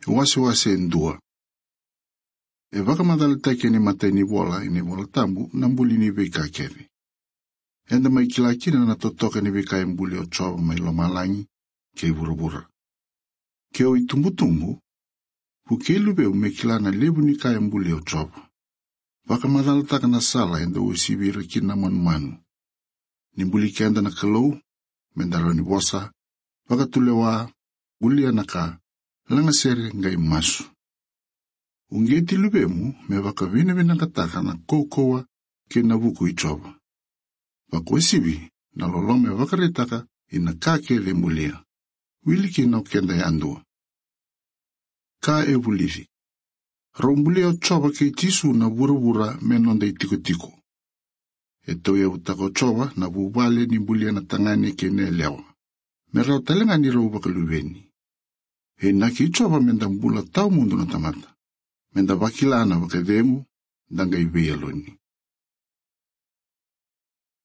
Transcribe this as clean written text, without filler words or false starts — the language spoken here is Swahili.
wase ndua. E wakamadalata kene matai ni wola tambu na mbuli ni weka kere. Enda mai kilakina na totoka ni weka mbuli o choba mai lomalangi ke burubura. Ke o itumbu, hukelu be umekila na lebu ni kaya mbuli o choba. Wakamadalata kana sala enda usibira kina manu. Ni mbuli kenda na kalou, mendaro ni bosa, wakatulewa ulia naka langa sere ngai masu. Ungeti lubemu me wakavine vinakataka na kokowa ke na vuku ichoba. Wakwesibi na lolome wakaretaka ina kake le mulia. Wili ki na ukenda ya andua. Ka evulivi. Rombulia choba ke tisu na burubura menonda itiko. Eto ya utako choba na bubale ni mbulia na tangani ke ne lewa. Merao talenga ni rau wakaluveni. He naki choba menda mbula tau mundu na tamata. Menda wakilana wakademu danga iwe aloni.